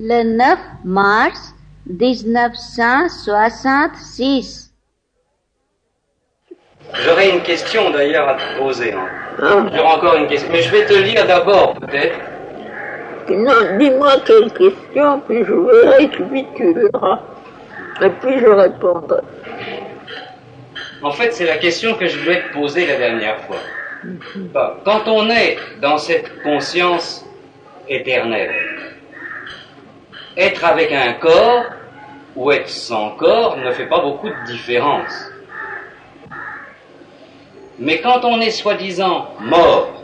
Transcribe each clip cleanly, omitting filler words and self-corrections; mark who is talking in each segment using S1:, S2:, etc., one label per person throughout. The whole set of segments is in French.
S1: le 9 mars 1966.
S2: J'aurais une question d'ailleurs à te poser. J'aurai encore une question, mais je vais te lire d'abord peut-être.
S3: Non, dis-moi quelle question, puis je verrai, puis tu verras. Et puis je répondrai.
S2: En fait, c'est la question que je voulais te poser la dernière fois. Quand on est dans cette conscience éternelle, être avec un corps ou être sans corps ne fait pas beaucoup de différence. Mais quand on est soi-disant mort,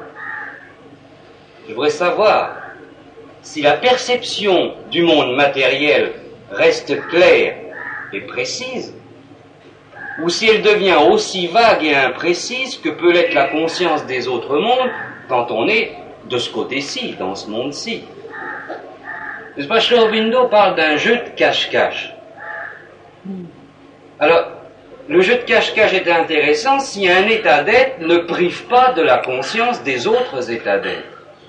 S2: je voudrais savoir si la perception du monde matériel reste claire et précise, ou si elle devient aussi vague et imprécise que peut l'être la conscience des autres mondes quand on est de ce côté-ci, dans ce monde-ci. N'est-ce pas, Sri Aurobindo parle d'un jeu de cache-cache. Alors, le jeu de cache-cache est intéressant si un état d'être ne prive pas de la conscience des autres états d'être.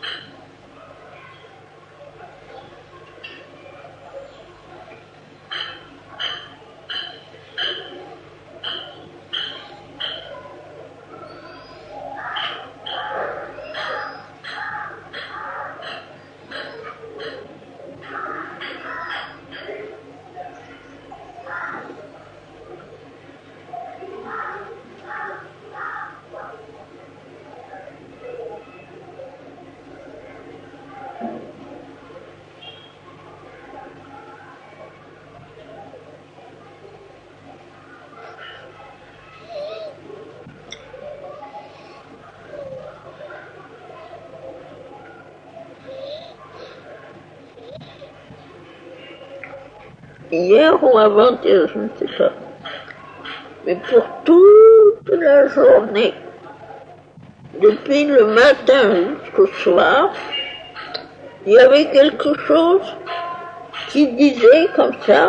S3: Hier ou avant-hier, je ne sais pas. Mais pour toute la journée, depuis le matin jusqu'au soir, il y avait quelque chose qui disait comme ça,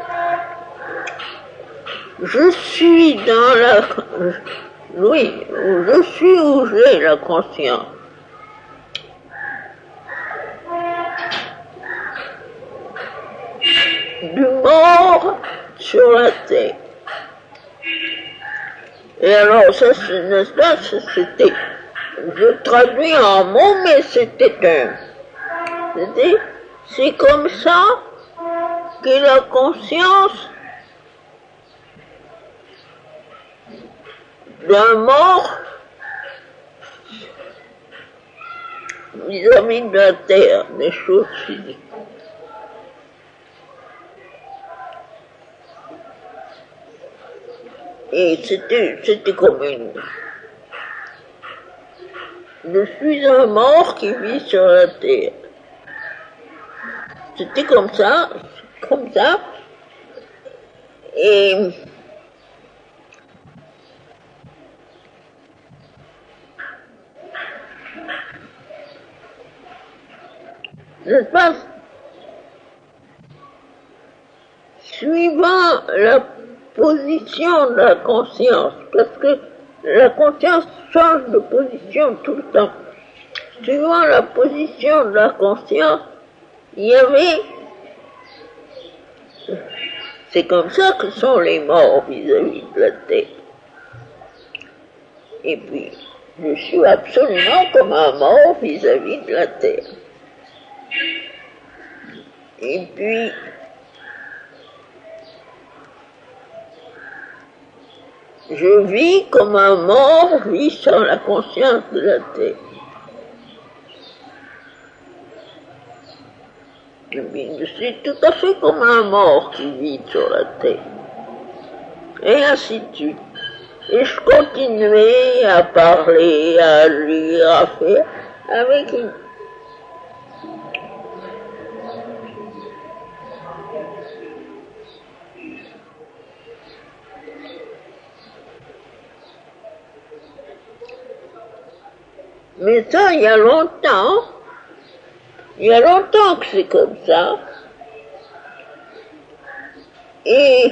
S3: je suis dans la... Oui, je suis où j'ai la conscience. Du mort sur la terre. Et alors, ça, n'est-ce pas, c'était, je traduis en mots, mais c'est comme ça que la conscience d'un mort vis-à-vis de la terre, des choses physiques. Et c'était comme une... Je suis un mort qui vit sur la terre. C'était comme ça. Et... n'est-ce pas? Suivant la position de la conscience, parce que la conscience change de position tout le temps. Suivant la position de la conscience, il y avait... C'est comme ça que sont les morts vis-à-vis de la terre. Et puis, je suis absolument comme un mort vis-à-vis de la terre. Et puis, je vis comme un mort vit sans la conscience de la terre. Et puis, je suis tout à fait comme un mort qui vit sur la terre. Et ainsi de suite. Et je continuais à parler, à lire, à faire, avec une... Mais ça, il y a longtemps que c'est comme ça. Et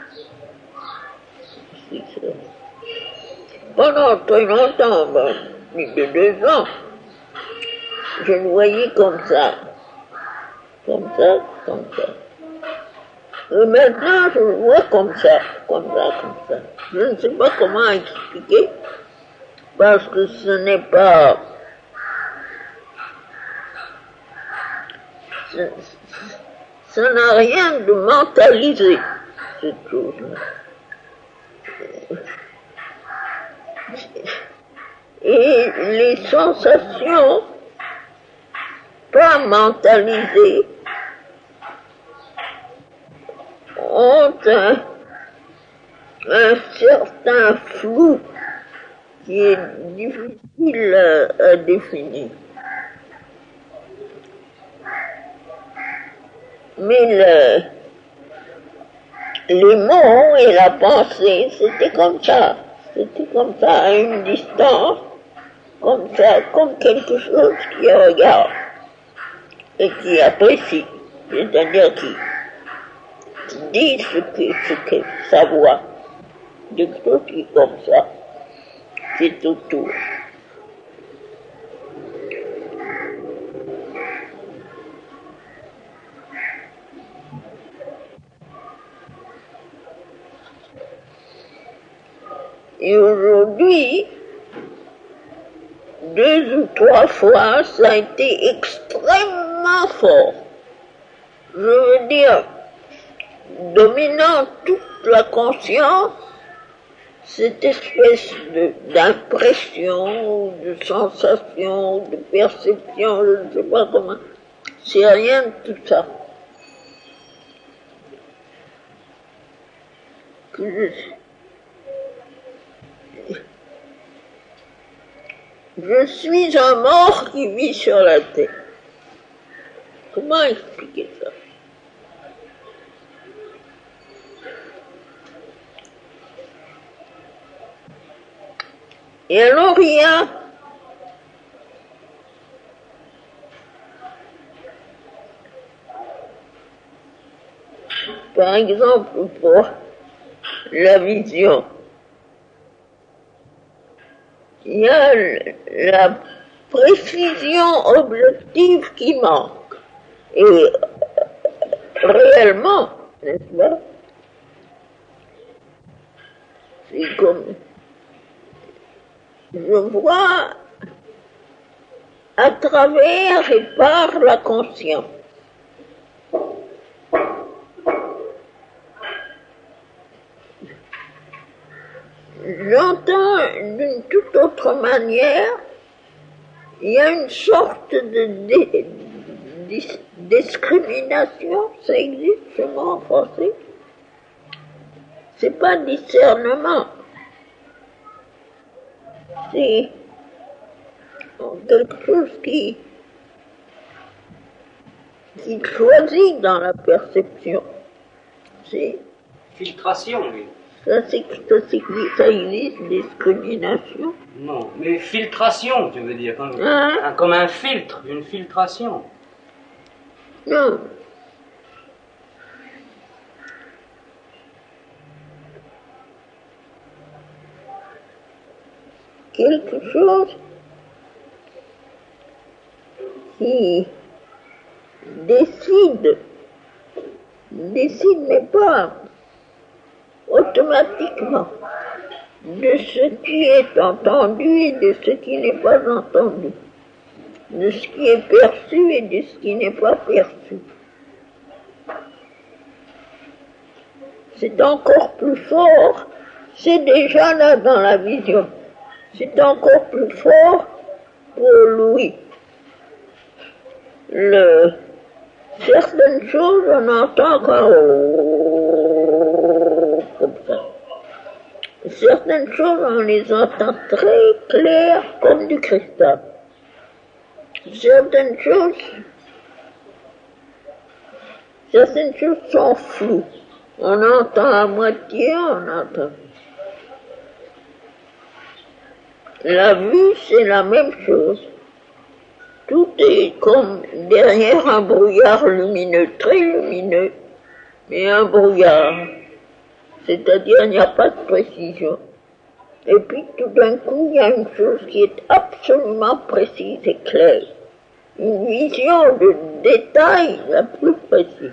S3: pendant très longtemps, plus de 2 ans, je le voyais comme ça. Comme ça, comme ça. Et maintenant, je le vois comme ça, comme ça, comme ça. Je ne sais pas comment expliquer, parce que ce n'est pas... Ça n'a rien de mentalisé, cette chose-là. Et les sensations pas mentalisées ont un certain flou qui est difficile à définir. Mais les mots et la pensée, c'était comme ça. C'était comme ça, à une distance, comme ça, comme quelque chose qui regarde et qui apprécie, c'est-à-dire qui dit ce que sa voix, quelque chose qui est comme ça, c'est autour. Et aujourd'hui, 2 ou 3 fois, ça a été extrêmement fort. Je veux dire, dominant toute la conscience, cette espèce d'impression, de sensation, de perception, je ne sais pas comment, c'est rien de tout ça. Je suis un mort qui vit sur la terre. Comment expliquer ça? Et alors il y a par exemple pour la vision, il y a la précision objective qui manque. Et réellement, n'est-ce pas? C'est comme... Je vois à travers et par la conscience. J'entends d'une toute autre manière, il y a une sorte de discrimination, ça existe ce mot en français. C'est pas discernement, c'est quelque chose qui choisit dans la perception. C'est
S2: Filtration, oui.
S3: ça existe, discrimination.
S2: Non, mais filtration, tu veux dire, comme un filtre, une filtration.
S3: Non. Quelque chose qui décide mais pas automatiquement de ce qui est entendu et de ce qui n'est pas entendu, de ce qui est perçu et de ce qui n'est pas perçu. C'est encore plus fort, c'est déjà là dans la vision, c'est encore plus fort pour Louis. Certaines choses, on entend comme ça. Certaines choses, on les entend très claires comme du cristal. Certaines choses sont floues. On entend à moitié, on entend. La vue, c'est la même chose. Tout est comme derrière un brouillard lumineux, très lumineux, mais un brouillard. C'est-à-dire, il n'y a pas de précision. Et puis tout d'un coup, il y a une chose qui est absolument précise et claire. Une vision de détail la plus précise.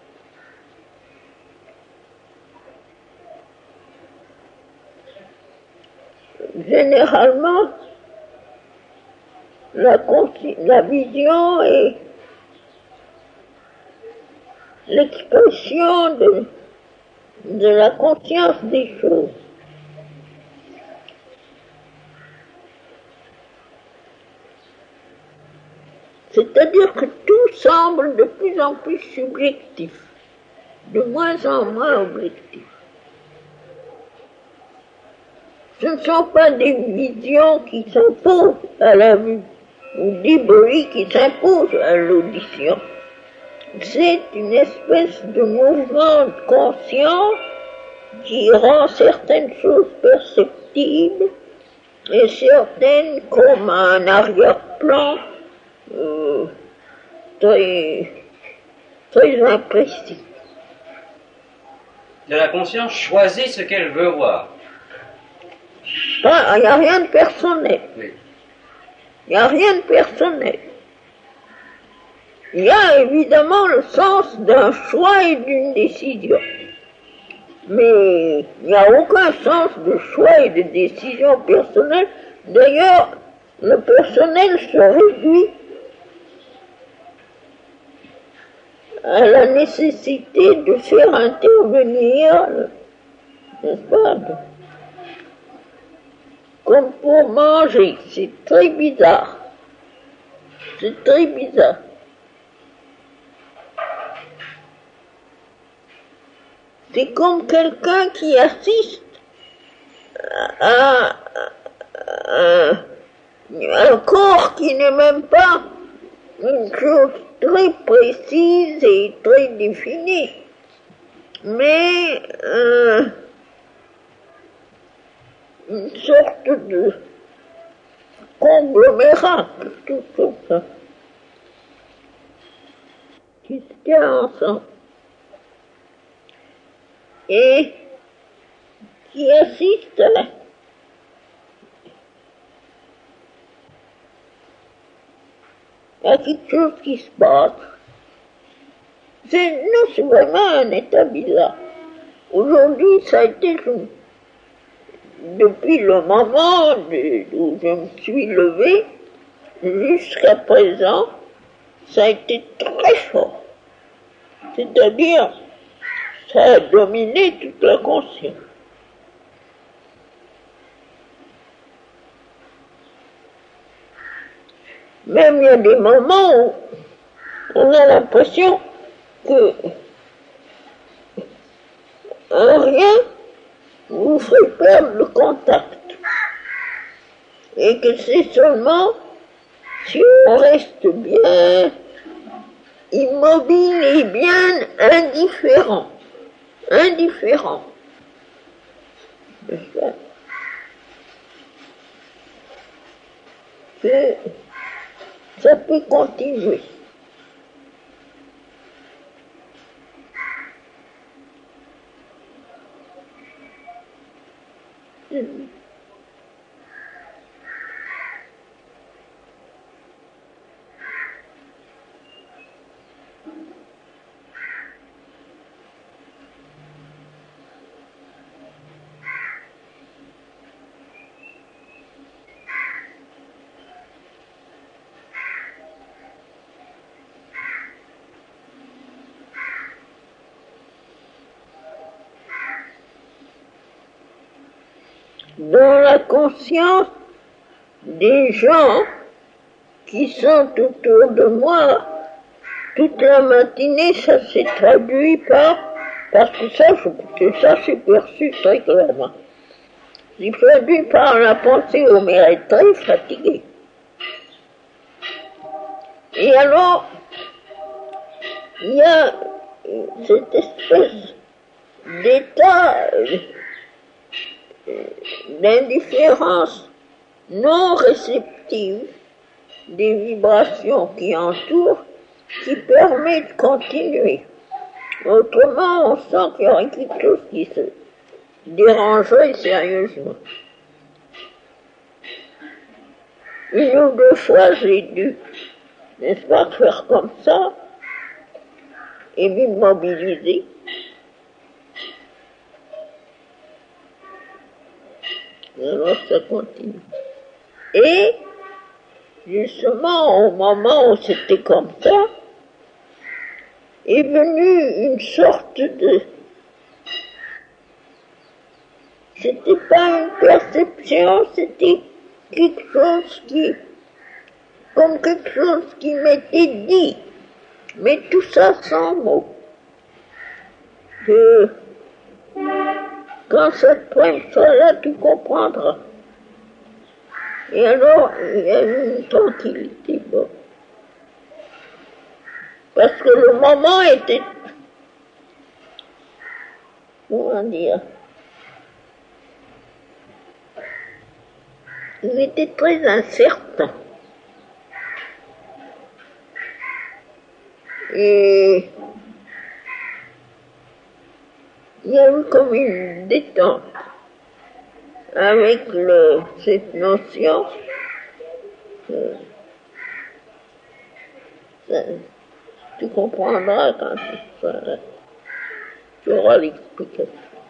S3: Généralement, la vision est l'expression de la conscience des choses. C'est-à-dire que tout semble de plus en plus subjectif, de moins en moins objectif. Ce ne sont pas des visions qui s'imposent à la vue, ou des bruits qui s'imposent à l'audition. C'est une espèce de mouvement conscient qui rend certaines choses perceptibles et certaines comme un arrière-plan très imprécis.
S2: La conscience choisit ce qu'elle veut voir.
S3: Il n'y a rien de personnel.
S2: Oui.
S3: Il n'y a rien de personnel. Il y a évidemment le sens d'un choix et d'une décision. Mais il n'y a aucun sens de choix et de décision personnelle. D'ailleurs, le personnel se réduit à la nécessité de faire intervenir, n'est-ce pas, comme pour manger. C'est très bizarre. C'est très bizarre. C'est comme quelqu'un qui assiste à un corps qui n'est même pas une chose très précise et très définie, mais une sorte de conglomérat, tout ça, qui se tient ensemble et qui assiste à quelque chose qui se passe. C'est vraiment un état bizarre. Aujourd'hui, ça a été, depuis le moment où je me suis levé, jusqu'à présent, ça a été très fort. C'est-à-dire, ça a dominé toute la conscience. Même il y a des moments où on a l'impression que rien vous fait perdre le contact. Et que c'est seulement si on reste bien immobile et bien indifférent. Indifférent. Que ça peut continuer. Dans la conscience des gens qui sont autour de moi, toute la matinée, ça s'est traduit parce que ça c'est perçu très clairement. C'est traduit par la pensée où on est très fatigué. Et alors, il y a cette espèce d'état d'indifférence non réceptive des vibrations qui entourent, qui permet de continuer. Autrement, on sent qu'il y aurait quelque chose qui se dérangerait sérieusement. Une ou deux fois, j'ai dû, n'est-ce pas, faire comme ça et m'immobiliser. Et alors ça continue. Et justement, au moment où c'était comme ça, est venue une sorte de... C'était pas une perception, c'était quelque chose qui... comme quelque chose qui m'était dit. Mais tout ça sans mots. Que quand ça te prend ça là, tu comprendras. Et alors, il y a eu une tranquillité, bon. Parce que le moment était, comment dire, il était très incertain. Et il y a eu comme une détente avec cette notion. Tu comprendras quand tu auras l'explication.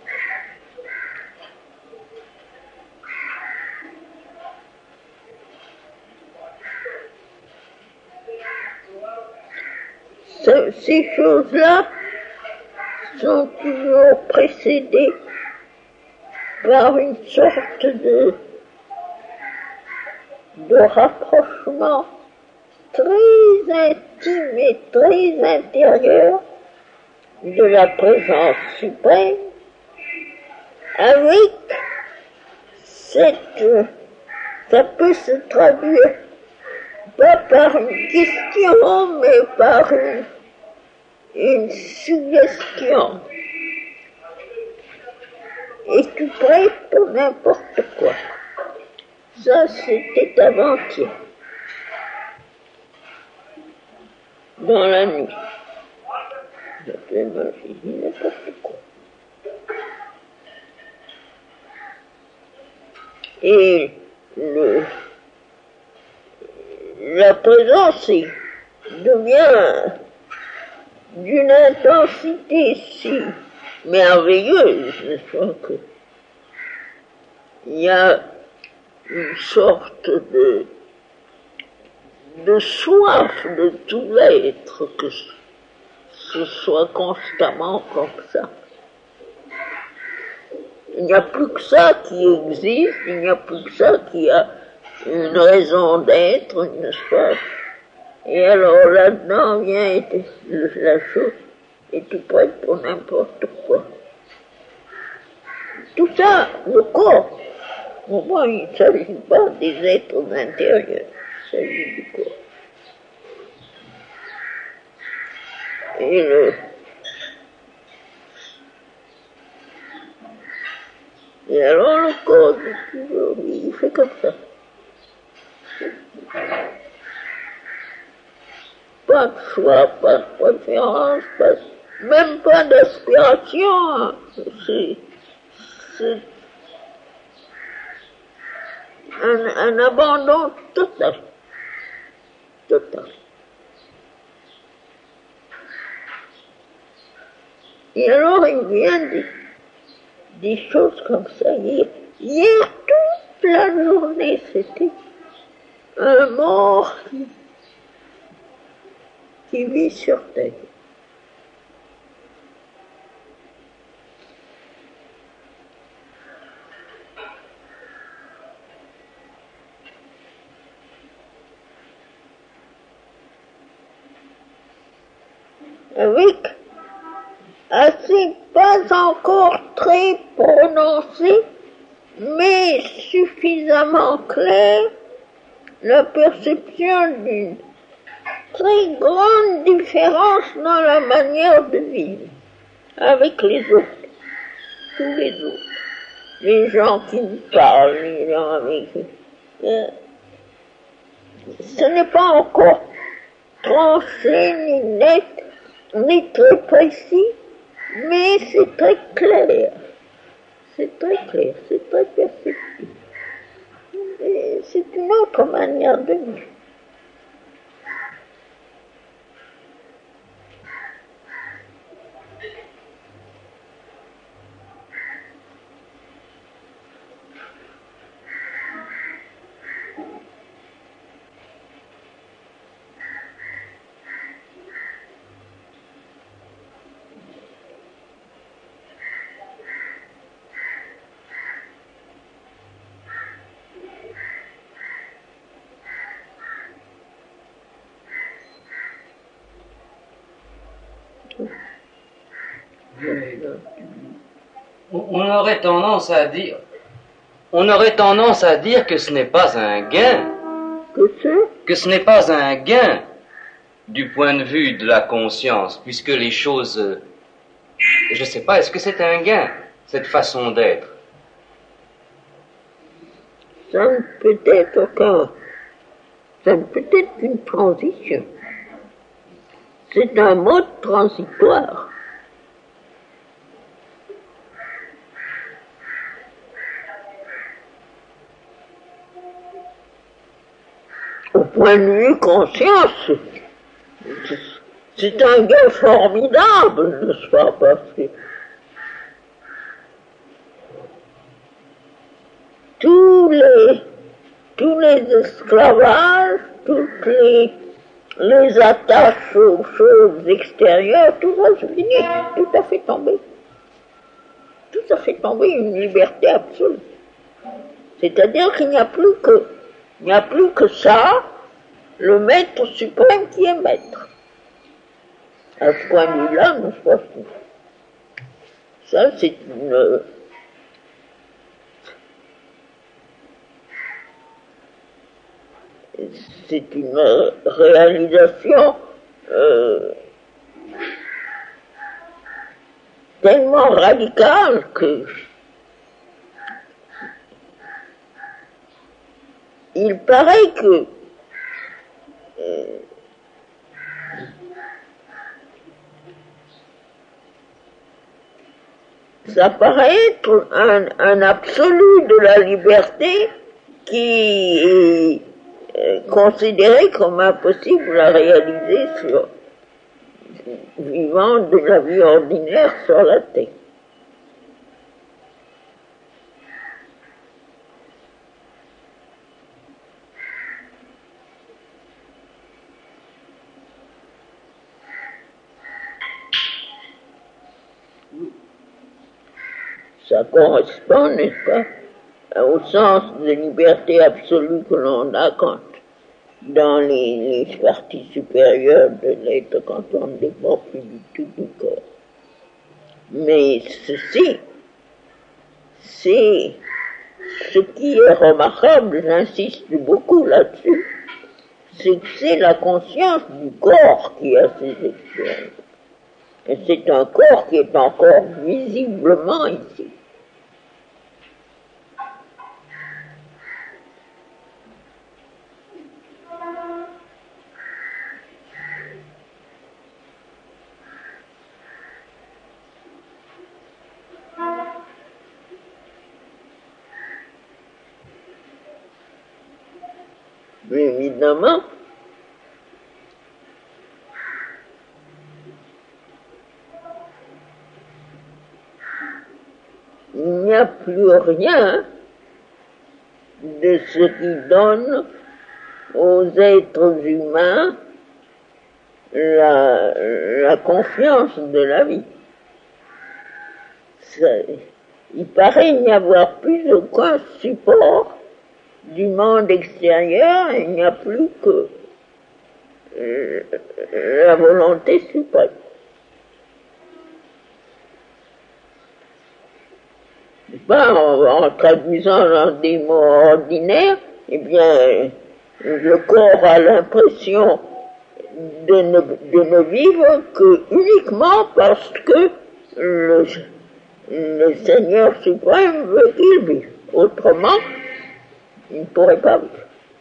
S3: Ces choses-là sont toujours précédées par une sorte de rapprochement très intime et très intérieur de la présence suprême avec ça peut se traduire pas par une question mais par une suggestion. Et tu prêtes pour n'importe quoi. Ça, c'était avant-hier. Dans la nuit. J'ai dit n'importe quoi. Et la présence devient d'une intensité si merveilleuse, n'est-ce pas, que il y a une sorte de soif de tout l'être, que ce soit constamment comme ça. Il n'y a plus que ça qui existe, il n'y a plus que ça qui a une raison d'être, n'est-ce pas? Et alors là-dedans vient la chose, et tu prêtes pour n'importe quoi. Tout ça, le corps, au moins il ne s'agit pas des êtres intérieurs, il s'agit du corps. Et alors le corps, il fait comme ça. Pas de choix, pas de préférence, même pas d'aspiration. C'est un abandon total. Total. Et alors il vient des choses comme ça. Hier toute la journée, c'était un mort qui vit sur terre. Avec assez pas encore très prononcé, mais suffisamment clair, la perception d'une très grande différence dans la manière de vivre avec les autres, tous les autres, les gens qui me parlent, les gens avec qui. Ce n'est pas encore tranché, ni net, ni très précis, mais c'est très clair. C'est très clair, c'est très perceptible. c'est une autre manière de vivre.
S2: On aurait tendance à dire que ce n'est pas un gain, que ce n'est pas un gain du point de vue de la conscience, puisque les choses, je ne sais pas, est-ce que c'est un gain, cette façon d'être?
S3: Ça ne peut être qu'une transition. C'est un mode transitoire. Au point de vue conscience, c'est un gain formidable, n'est-ce pas, parce que tous les esclavages, toutes les attaches aux choses extérieures, tout ça c'est fini, tout a fait tomber. Tout a fait tomber une liberté absolue. C'est-à-dire qu'il n'y a plus que ça, le maître suprême qui est maître. À ce point de vue-là, nous sommes. Ça, c'est une réalisation tellement radicale que il paraît que ça paraît être un absolu de la liberté qui est considéré comme impossible à réaliser vivant de la vie ordinaire sur la terre. Ça correspond, n'est-ce pas, au sens de liberté absolue que l'on a dans les parties supérieures de l'être, quand on ne dépend plus du tout du corps. Mais ceci, c'est ce qui est remarquable, j'insiste beaucoup là-dessus, c'est que c'est la conscience du corps qui a ces expériences. Et c'est un corps qui est encore visiblement ici. Mais évidemment, il n'y a plus rien de ce qui donne aux êtres humains la confiance de la vie. Il paraît n'y avoir plus aucun support du monde extérieur, il n'y a plus que la volonté suprême. En traduisant dans des mots ordinaires, eh bien, le corps a l'impression de ne vivre que uniquement parce que le Seigneur suprême veut qu'il vive. Autrement, il ne pourrait pas vivre.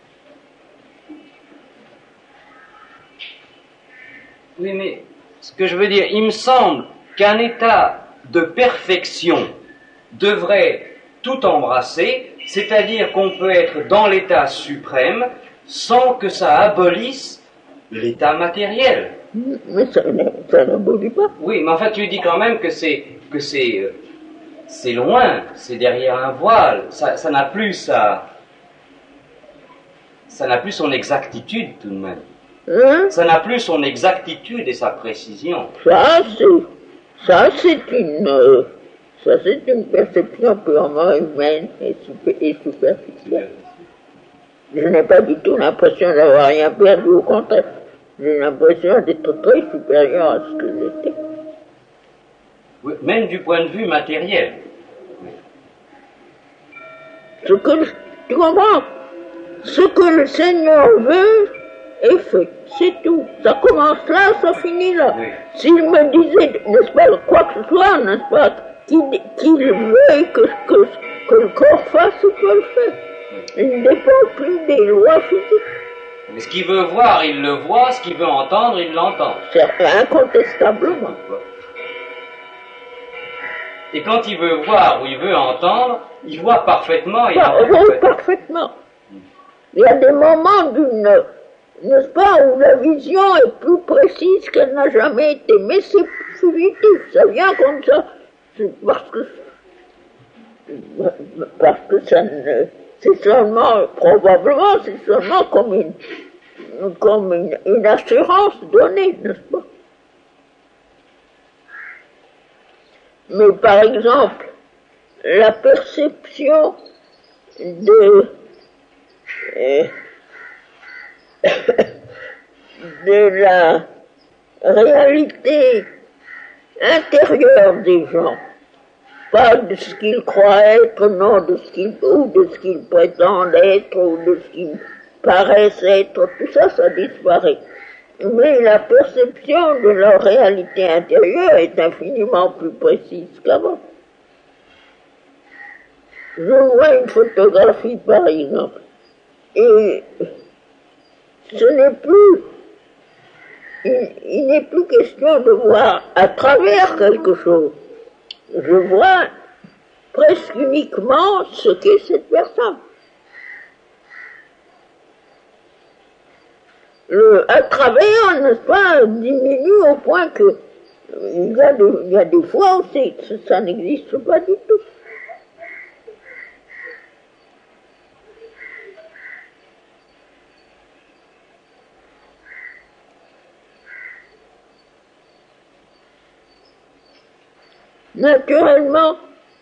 S2: Oui, mais ce que je veux dire, il me semble qu'un état de perfection devrait tout embrasser, C'est-à-dire qu'on peut être dans l'état suprême sans que ça abolisse l'état matériel.
S3: Mais ça n'abolit pas.
S2: Oui, mais enfin tu dis quand même que c'est loin, c'est derrière un voile, ça n'a plus son exactitude tout de même.
S3: Hein?
S2: Ça n'a plus son exactitude et sa précision.
S3: Ça c'est une perception purement humaine et superficielle. Je n'ai pas du tout l'impression d'avoir rien perdu, au contraire. J'ai l'impression d'être très supérieur à ce que j'étais.
S2: Oui, même du point de vue matériel.
S3: Tu comprends? Ce que le Seigneur veut est fait, c'est tout. Ça commence là, ça finit là.
S2: Oui.
S3: S'il me disait, n'est-ce pas, quoi que ce soit, n'est-ce pas, qu'il veuille que le corps fasse, il peut le faire. Il ne dépend plus des lois physiques.
S2: Mais ce qu'il veut voir, il le voit, ce qu'il veut entendre, il l'entend.
S3: C'est incontestablement.
S2: Et quand il veut voir ou il veut entendre, il voit parfaitement et
S3: Parfaitement. Il y a des moments n'est-ce pas, où la vision est plus précise qu'elle n'a jamais été. Mais c'est fugitif, ça vient comme ça. Parce que ça ne... C'est seulement, probablement, c'est seulement comme une assurance donnée, n'est-ce pas? Mais par exemple, la perception de la réalité intérieure des gens, pas de ce qu'ils croient être, non, de ce qu'ils prétendent être, ou de ce qu'ils paraissent être, tout ça, ça disparaît. Mais la perception de leur réalité intérieure est infiniment plus précise qu'avant. Je vois une photographie, par exemple, et ce n'est plus, il n'est plus question de voir à travers quelque chose. Je vois presque uniquement ce qu'est cette personne. À travers, n'est-ce pas, diminue au point que il y a des fois où ça n'existe pas du tout. Naturellement,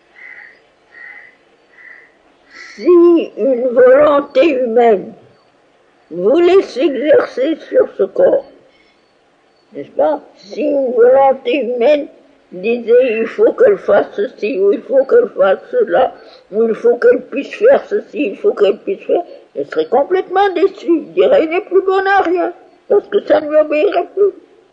S3: si une volonté humaine voulait s'exercer sur ce corps, n'est-ce pas? Si une volonté humaine disait il faut qu'elle fasse ceci, ou il faut qu'elle fasse cela, ou il faut qu'elle puisse faire ceci, il faut qu'elle puisse faire, elle serait complètement déçue, elle dirait il n'est plus bonne à rien, parce que ça ne lui obéirait plus.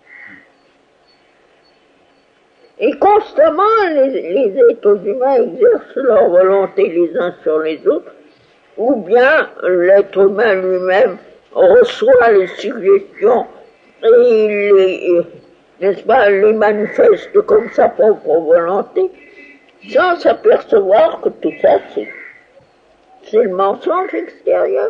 S3: Et constamment, les êtres humains exercent leur volonté les uns sur les autres, ou bien l'être humain lui-même reçoit les suggestions et n'est-ce pas, les manifeste comme sa propre volonté, sans s'apercevoir que tout ça, c'est le mensonge extérieur.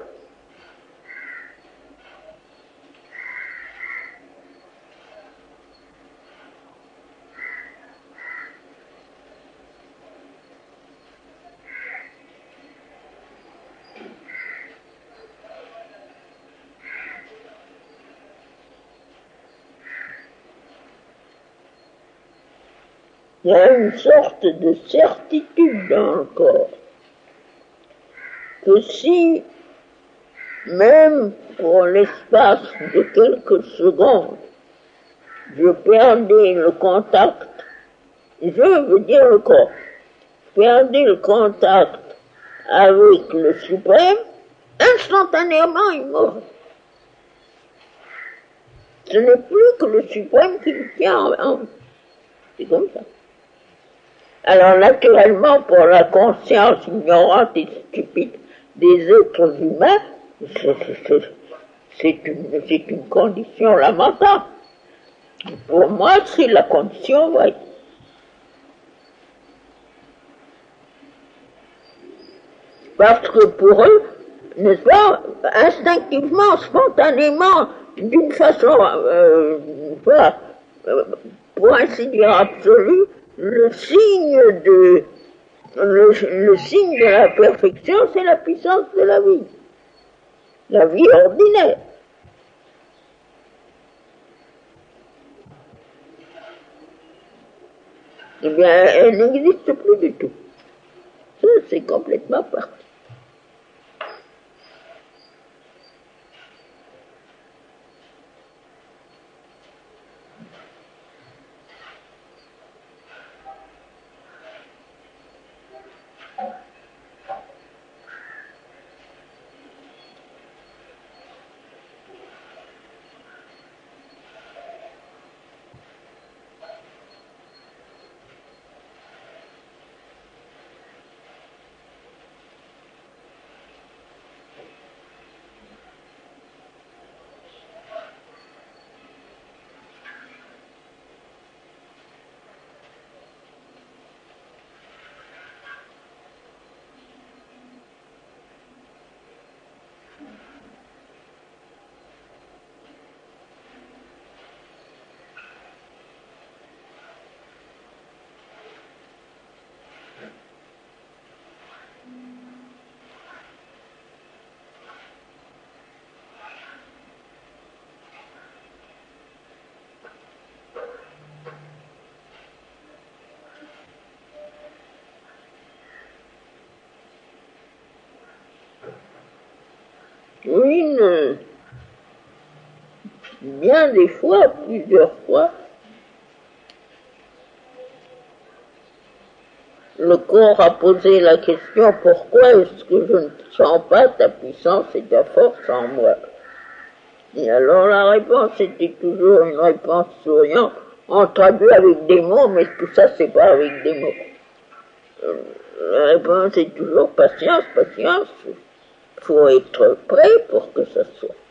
S3: Il y a une sorte de certitude dans le corps, que si, même pour l'espace de quelques secondes, je perdais le contact, je veux dire le corps, perdais le contact avec le suprême, instantanément il mourrait. Ce n'est plus que le suprême qui me tient en vie. C'est comme ça. Alors naturellement, pour la conscience ignorante et stupide des êtres humains, c'est une condition lamentable. Pour moi, c'est la condition vraie. Parce que pour eux, n'est-ce pas, instinctivement, spontanément, d'une façon, voilà, pour ainsi dire absolue, le signe de la perfection, c'est la puissance de la vie ordinaire. Eh bien, elle n'existe plus du tout. Ça, c'est complètement parti. Oui, bien des fois, plusieurs fois, le corps a posé la question « Pourquoi est-ce que je ne sens pas ta puissance et ta force en moi ?» Et alors la réponse était toujours une réponse souriante, on traduit avec des mots, mais tout ça c'est pas avec des mots. La réponse est toujours patience, patience. Il faut être prêt pour que ça soit.